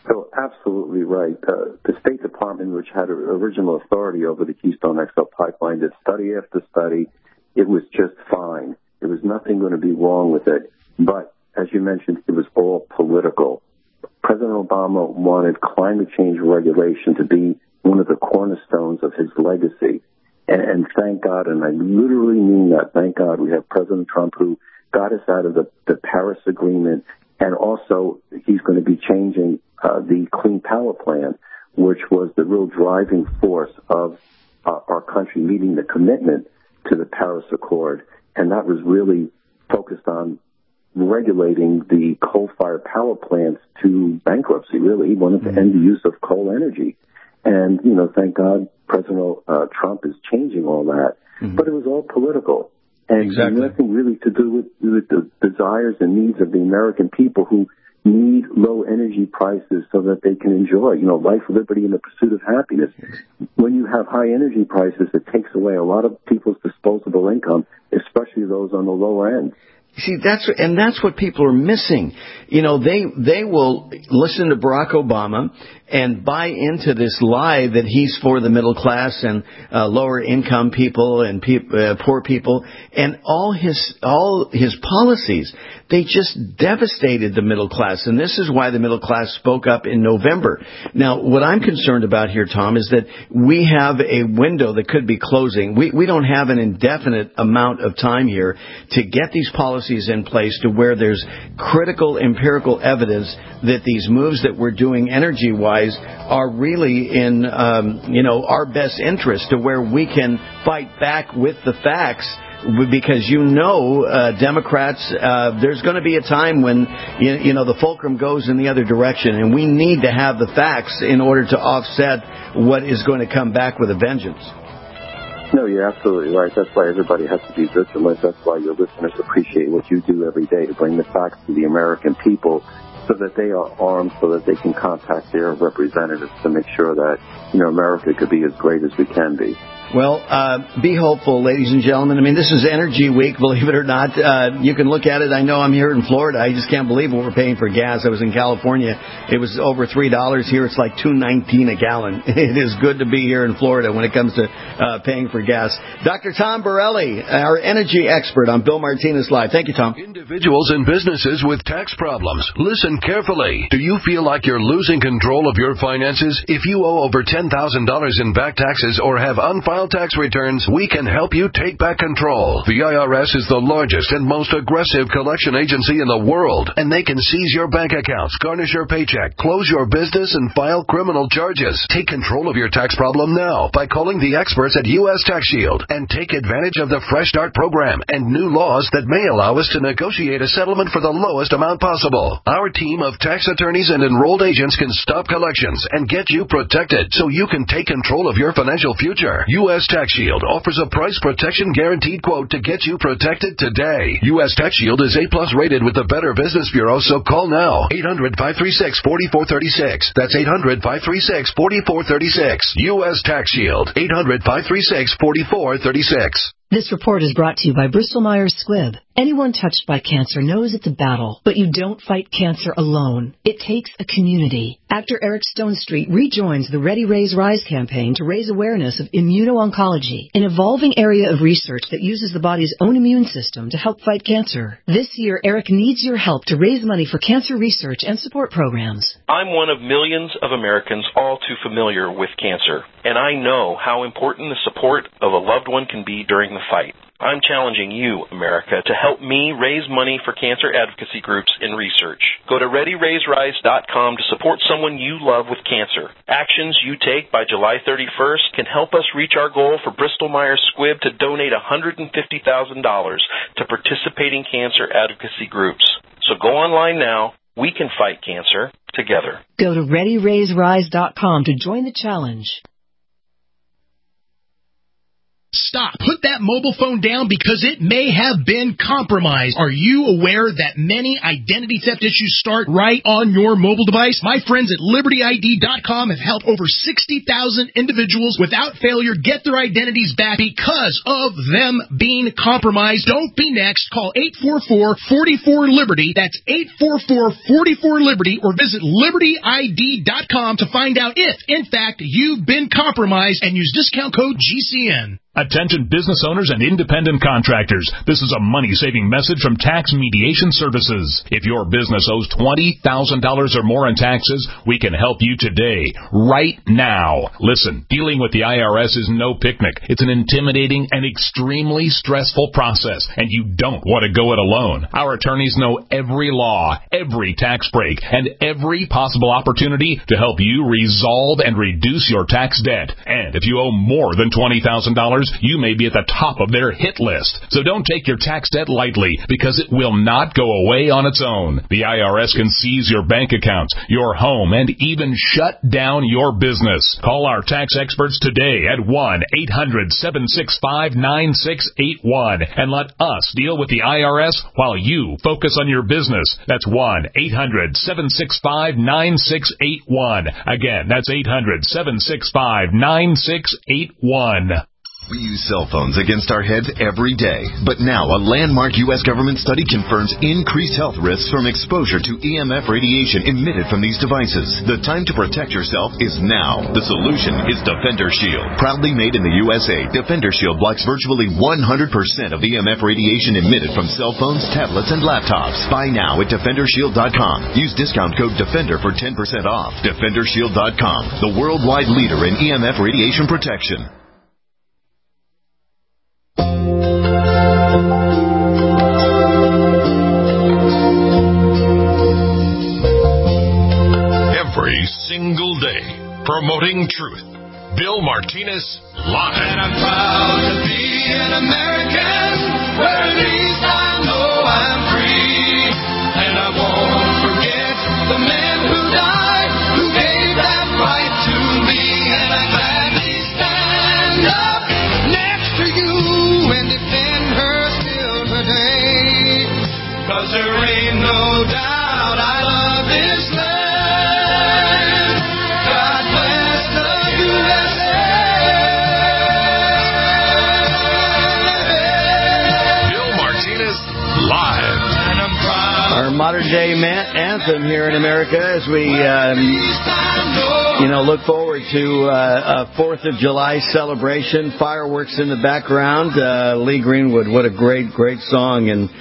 So absolutely right. The State Department, which had original authority over the Keystone XL pipeline, did study after study. It was just fine. There was nothing going to be wrong with it. But as you mentioned, it was all political. President Obama wanted climate change regulation to be one of the cornerstones of his legacy. And thank God, and I literally mean that, thank God we have President Trump who got us out of the Paris Agreement, and also he's going to be changing the Clean Power Plan, which was the real driving force of our country meeting the commitment to the Paris Accord. And that was really focused on regulating the coal-fired power plants to bankruptcy, really. He wanted to end the use of coal energy. And, you know, thank God President Trump is changing all that. But it was all political. And nothing really to do with the desires and needs of the American people who need low energy prices so that they can enjoy, you know, life, liberty, and the pursuit of happiness. When you have high energy prices, it takes away a lot of people's disposable income, especially those on the lower end. See, that's what people are missing. You know, they will listen to Barack Obama and buy into this lie that he's for the middle class and lower income people and poor people, and all his policies, they just devastated the middle class, and this is why the middle class spoke up in November. Now, what I'm concerned about here, Tom, is that we have a window that could be closing. We don't have an indefinite amount of time here to get these policies in place to where there's critical empirical evidence that these moves that we're doing energy-wise are really in, our best interest, to where we can fight back with the facts. Because Democrats, there's going to be a time when, the fulcrum goes in the other direction, and we need to have the facts in order to offset what is going to come back with a vengeance. No, you're absolutely right. That's why everybody has to be vigilant. That's why your listeners appreciate what you do every day to bring the facts to the American people, so that they are armed, so that they can contact their representatives to make sure that, America could be as great as we can be. Well, be hopeful, ladies and gentlemen. I mean, this is Energy Week, believe it or not. You can look at it. I know I'm here in Florida. I just can't believe what we're paying for gas. I was in California. It was over $3. Here it's like $2.19 a gallon. It is good to be here in Florida when it comes to paying for gas. Dr. Tom Borelli, our energy expert on Bill Martinez Live. Thank you, Tom. Individuals and businesses with tax problems, listen carefully. Do you feel like you're losing control of your finances? If you owe over $10,000 in back taxes or have unfiled tax returns, we can help you take back control. The IRS is the largest and most aggressive collection agency in the world, and they can seize your bank accounts, garnish your paycheck, close your business, and file criminal charges. Take control of your tax problem now by calling the experts at U.S. Tax Shield and take advantage of the Fresh Start program and new laws that may allow us to negotiate a settlement for the lowest amount possible. Our team of tax attorneys and enrolled agents can stop collections and get you protected so you can take control of your financial future. U.S. Tax Shield offers a price protection guaranteed quote to get you protected today. U.S. Tax Shield is A+ rated with the Better Business Bureau, so call now. 800-536-4436. That's 800-536-4436. U.S. Tax Shield. 800-536-4436. This report is brought to you by Bristol-Myers Squibb. Anyone touched by cancer knows it's a battle, but you don't fight cancer alone. It takes a community. Actor Eric Stonestreet rejoins the Ready, Raise, Rise campaign to raise awareness of immuno-oncology, an evolving area of research that uses the body's own immune system to help fight cancer. This year, Eric needs your help to raise money for cancer research and support programs. I'm one of millions of Americans all too familiar with cancer, and I know how important the support of a loved one can be during the fight. I'm challenging you, America, to help me raise money for cancer advocacy groups and research. Go to ReadyRaiseRise.com to support someone you love with cancer. Actions you take by July 31st can help us reach our goal for Bristol-Myers Squibb to donate $150,000 to participating cancer advocacy groups. So go online now. We can fight cancer together. Go to ReadyRaiseRise.com to join the challenge. Stop. Put that mobile phone down because it may have been compromised. Are you aware that many identity theft issues start right on your mobile device? My friends at LibertyID.com have helped over 60,000 individuals without failure get their identities back because of them being compromised. Don't be next. Call 844-44-LIBERTY. That's 844-44-LIBERTY or visit LibertyID.com to find out if, in fact, you've been compromised and use discount code GCN. Attention business owners and independent contractors. This is a money-saving message from Tax Mediation Services. If your business owes $20,000 or more in taxes, we can help you today, right now. Listen, dealing with the IRS is no picnic. It's an intimidating and extremely stressful process, and you don't want to go it alone. Our attorneys know every law, every tax break, and every possible opportunity to help you resolve and reduce your tax debt. And if you owe more than $20,000, you may be at the top of their hit list. So don't take your tax debt lightly because it will not go away on its own. The IRS can seize your bank accounts, your home, and even shut down your business. Call our tax experts today at 1-800-765-9681 and let us deal with the IRS while you focus on your business. That's 1-800-765-9681. Again, that's 800-765-9681. We use cell phones against our heads every day. But now a landmark U.S. government study confirms increased health risks from exposure to EMF radiation emitted from these devices. The time to protect yourself is now. The solution is Defender Shield. Proudly made in the USA, Defender Shield blocks virtually 100% of EMF radiation emitted from cell phones, tablets, and laptops. Buy now at DefenderShield.com. Use discount code DEFENDER for 10% off. DefenderShield.com, the worldwide leader in EMF radiation protection. Every single day, promoting truth. Bill Martinez Live. And I'm proud to be an American, where at least I know I'm free. And I won't forget the men who died, who gave that right to me. And I gladly stand up next to you and defend her still today. 'Cause there ain't no doubt I love this land. God bless the USA. Bill Martinez Live. And I'm proud. Our modern-day anthem here in America as we, look forward to a 4th of July celebration, fireworks in the background. Lee Greenwood, what a great, great song. And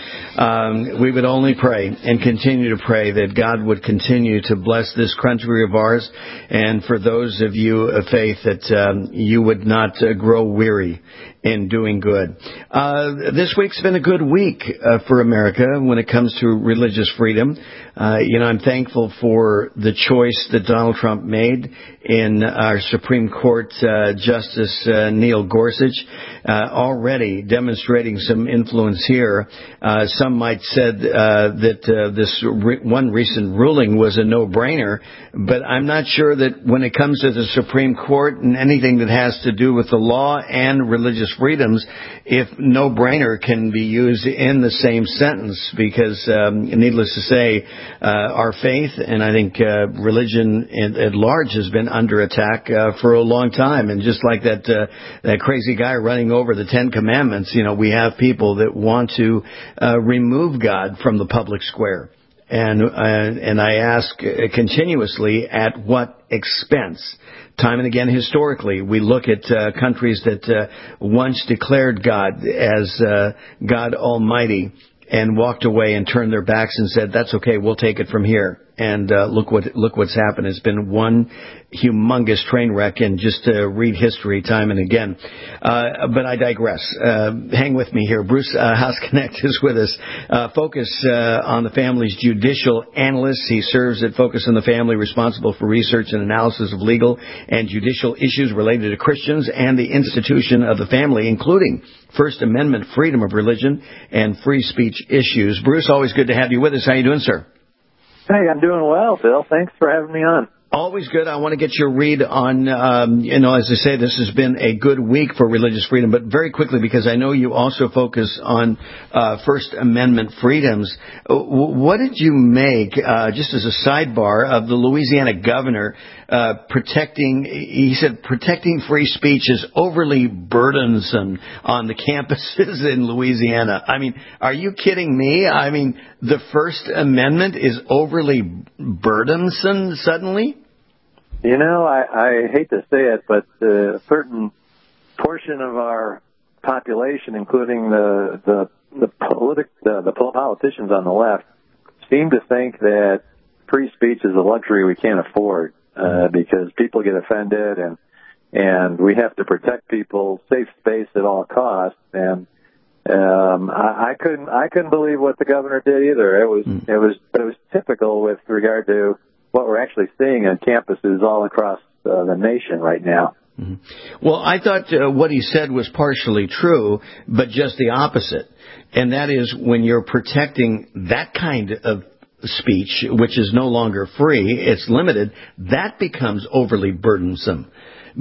we would only pray and continue to pray that God would continue to bless this country of ours. And for those of you of faith, that you would not grow weary in doing good. This week's been a good week for America when it comes to religious freedom. I'm thankful for the choice that Donald Trump made in our Supreme Court Justice Neil Gorsuch, already demonstrating some influence here. Some might said that this one recent ruling was a no-brainer, but I'm not sure that when it comes to the Supreme Court and anything that has to do with the law and religious freedoms, if no-brainer can be used in the same sentence, because needless to say, our faith and I think religion at large has been under attack for a long time. And just like that crazy guy running over the Ten Commandments, we have people that want to remove God from the public square. And I ask continuously, at what expense? Time and again, historically, we look at countries that once declared God as God Almighty and walked away and turned their backs and said, "That's okay, we'll take it from here." And look what's happened. It's been one humongous train wreck, and just to read history time and again. But I digress. Hang with me here. Bruce Hausknecht is with us. Focus on the Family's judicial analyst. He serves at Focus on the Family, responsible for research and analysis of legal and judicial issues related to Christians and the institution of the family, including First Amendment freedom of religion and free speech issues. Bruce, always good to have you with us. How you doing, sir? Hey, I'm doing well, Bill. Thanks for having me on. Always good. I want to get your read on, as I say, this has been a good week for religious freedom, but very quickly, because I know you also focus on First Amendment freedoms. What did you make, just as a sidebar, of the Louisiana governor protecting free speech is overly burdensome on the campuses in Louisiana? I mean, are you kidding me? I mean, the First Amendment is overly burdensome suddenly? I hate to say it, but a certain portion of our population, including the politicians on the left, seem to think that free speech is a luxury we can't afford because people get offended and we have to protect people's safe space at all costs. And I couldn't believe what the governor did either. It was typical with regard to what we're actually seeing on campuses all across the nation right now. Mm-hmm. Well, I thought what he said was partially true, but just the opposite. And that is, when you're protecting that kind of speech, which is no longer free, it's limited, that becomes overly burdensome.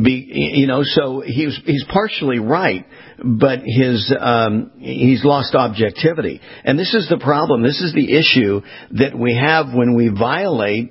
So he's partially right, but he's lost objectivity. And this is the problem. This is the issue that we have when we violate,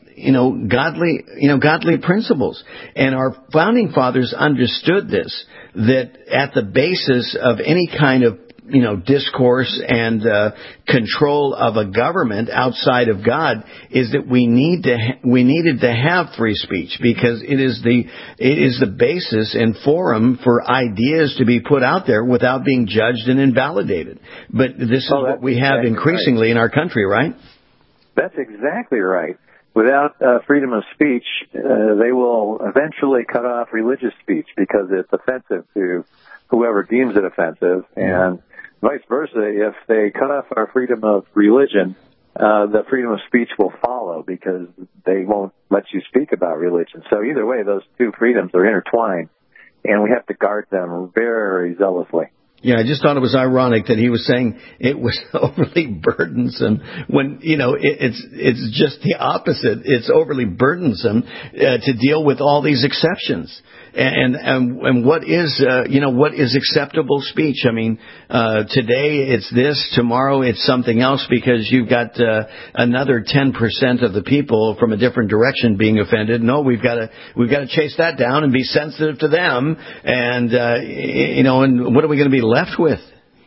godly principles. And our founding fathers understood this, that at the basis of any kind of discourse and control of a government outside of God is that we needed to have free speech, because it is the basis and forum for ideas to be put out there without being judged and invalidated. But this is what we have increasingly in our country, right? That's exactly right. Without freedom of speech, they will eventually cut off religious speech because it's offensive to whoever deems it offensive, and vice versa. If they cut off our freedom of religion, the freedom of speech will follow because they won't let you speak about religion. So either way, those two freedoms are intertwined, and we have to guard them very zealously. Yeah, I just thought it was ironic that he was saying it was overly burdensome when, it's just the opposite. It's overly burdensome to deal with all these exceptions. And what is acceptable speech? I mean, today it's this, tomorrow it's something else, because you've got another 10% of the people from a different direction being offended. No, we've got to chase that down and be sensitive to them. And and what are we going to be left with?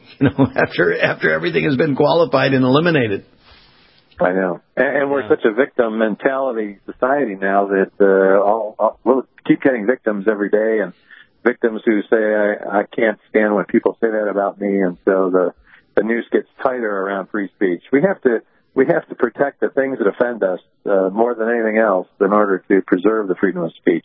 After everything has been qualified and eliminated. I know. And we're such a victim mentality society now that we'll keep getting victims every day, and victims who say, I can't stand when people say that about me, and so the noose gets tighter around free speech. We have to protect the things that offend us more than anything else in order to preserve the freedom of speech.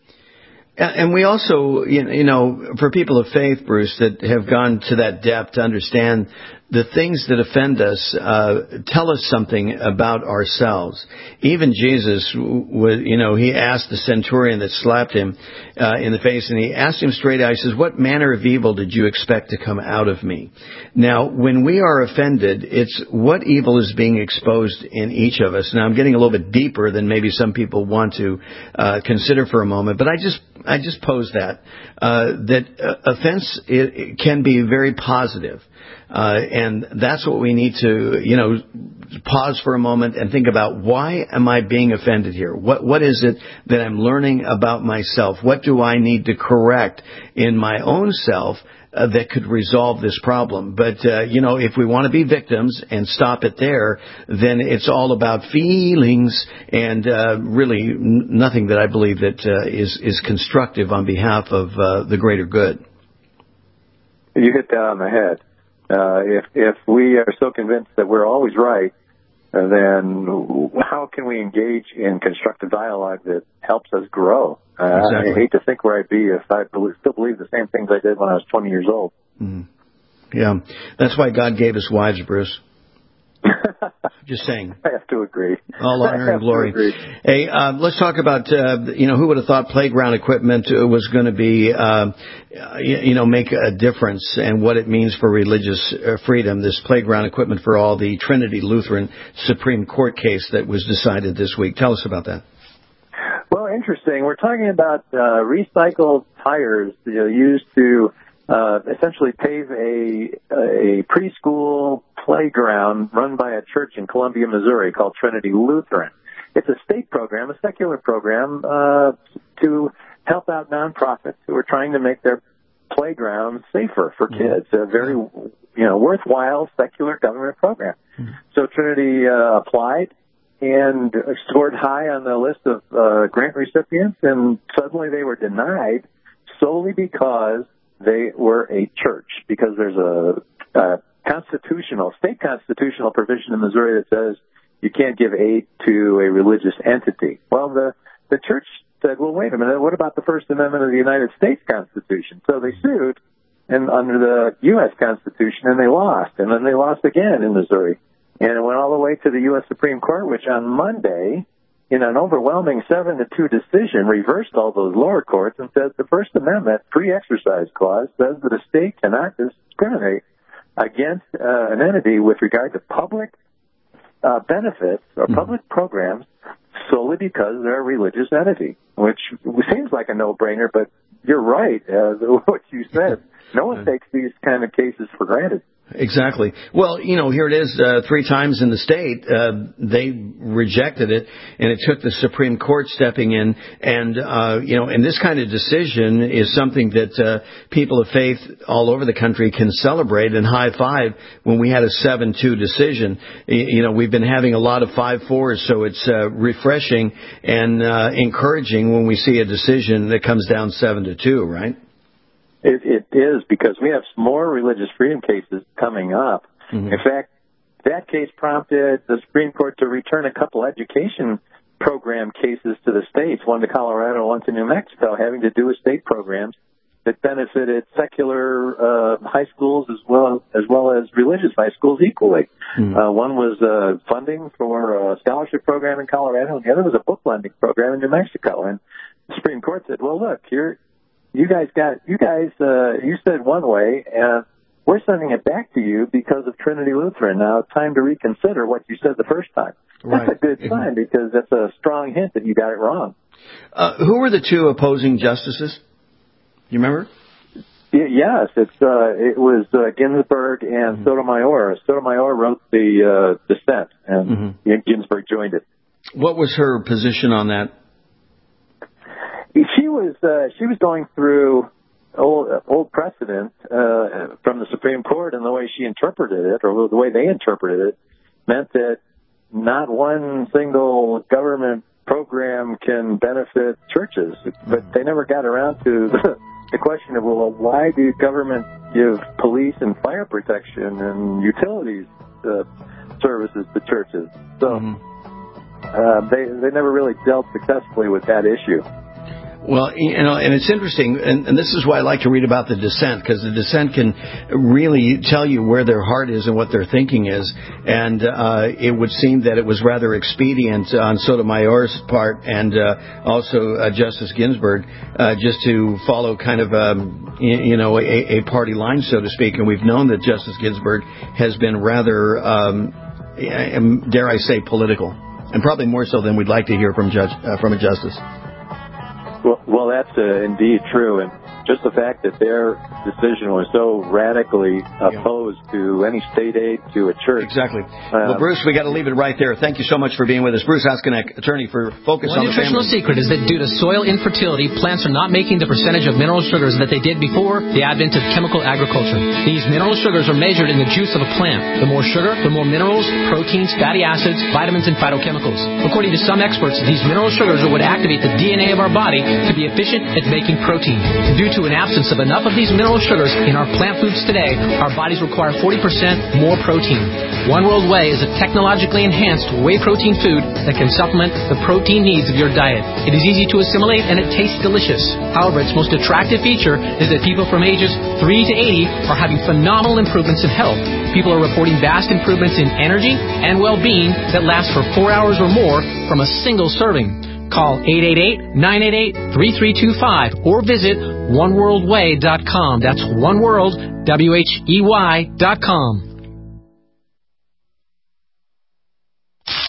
And we also, for people of faith, Bruce, that have gone to that depth to understand the things that offend us tell us something about ourselves. Even Jesus, he asked the centurion that slapped him in the face, and he asked him straight out, he says, what manner of evil did you expect to come out of me? Now, when we are offended, it's what evil is being exposed in each of us. Now, I'm getting a little bit deeper than maybe some people want to consider for a moment, but I just pose that offense can be very positive. And that's what we need to, pause for a moment and think about, why am I being offended here? What is it that I'm learning about myself? What do I need to correct in my own self that could resolve this problem? But, if we want to be victims and stop it there, then it's all about feelings and really nothing that I believe that is constructive on behalf of the greater good. You hit that on the head. If we are so convinced that we're always right, then how can we engage in constructive dialogue that helps us grow? Exactly. I hate to think where I'd be if I still believe the same things I did when I was 20 years old. Mm. Yeah, that's why God gave us wives, Bruce. Just saying. I have to agree. All honor and glory. Hey, let's talk about, who would have thought playground equipment was going to be, make a difference, and what it means for religious freedom. This playground equipment for all, the Trinity Lutheran Supreme Court case that was decided this week. Tell us about that. Well, interesting. We're talking about recycled tires used to essentially pave a preschool playground run by a church in Columbia, Missouri called Trinity Lutheran. It's a state program, a secular program, to help out nonprofits who are trying to make their playgrounds safer for kids. A very, worthwhile secular government program. So Trinity applied and scored high on the list of grant recipients, and suddenly they were denied solely because they were a church, because there's a state constitutional provision in Missouri that says you can't give aid to a religious entity. Well, the church said, well, wait a minute, what about the First Amendment of the United States Constitution? So they sued and under the U.S. Constitution, and they lost. And then they lost again in Missouri. And it went all the way to the U.S. Supreme Court, which on Monday, in an overwhelming 7-2 decision, reversed all those lower courts and said the First Amendment free exercise clause says that a state cannot discriminate against an entity with regard to public benefits or public programs solely because they're a religious entity, which seems like a no-brainer, but you're right, what you said. No one takes these kind of cases for granted. Exactly. Well, here it is, 3 times in the state, they rejected it, and it took the Supreme Court stepping in, and, and this kind of decision is something that people of faith all over the country can celebrate and high-five when we had a 7-2 decision. We've been having a lot of 5-4s, so it's refreshing and encouraging when we see a decision that comes down 7-2, right? It is, because we have more religious freedom cases coming up. Mm-hmm. In fact, that case prompted the Supreme Court to return a couple education program cases to the states, one to Colorado, one to New Mexico, having to do with state programs that benefited secular high schools as well as religious high schools equally. Mm-hmm. One was funding for a scholarship program in Colorado, and the other was a book lending program in New Mexico. And the Supreme Court said, well, look, you said one way, and we're sending it back to you because of Trinity Lutheran. Now it's time to reconsider what you said the first time. Right. That's a good sign, because that's a strong hint that you got it wrong. Who were the 2 opposing justices? You remember? Yes, it was Ginsburg and Sotomayor. Sotomayor wrote the dissent, and Ginsburg joined it. What was her position on that? She was going through old precedent from the Supreme Court, and the way she interpreted it, or the way they interpreted it, meant that not one single government program can benefit churches. But they never got around to the question of, well, why do government give police and fire protection and utilities services to churches? So they never really dealt successfully with that issue. Well, and it's interesting, and this is why I like to read about the dissent, because the dissent can really tell you where their heart is and what their thinking is. And it would seem that it was rather expedient on Sotomayor's part and also Justice Ginsburg just to follow kind of a party line, so to speak. And we've known that Justice Ginsburg has been rather, dare I say, political, and probably more so than we'd like to hear from a justice. Well, that's indeed true, and just the fact that their decision was so radically opposed to any state aid to a church. Exactly. Well, Bruce, we got to leave it right there. Thank you so much for being with us. Bruce Haskinek, attorney for Focus on the Family. One nutritional secret is that due to soil infertility, plants are not making the percentage of mineral sugars that they did before the advent of chemical agriculture. These mineral sugars are measured in the juice of a plant. The more sugar, the more minerals, proteins, fatty acids, vitamins, and phytochemicals. According to some experts, these mineral sugars are what activate the DNA of our body to be efficient at making protein. Due to an absence of enough of these mineral sugars in our plant foods today, our bodies require 40% more protein. One World Whey is a technologically enhanced whey protein food that can supplement the protein needs of your diet. It is easy to assimilate and it tastes delicious. However, its most attractive feature is that people from ages 3 to 80 are having phenomenal improvements in health. People are reporting vast improvements in energy and well-being that last for 4 hours or more from a single serving. Call 888-988-3325 or visit oneworldwhey.com. That's oneworld, WHEY.com.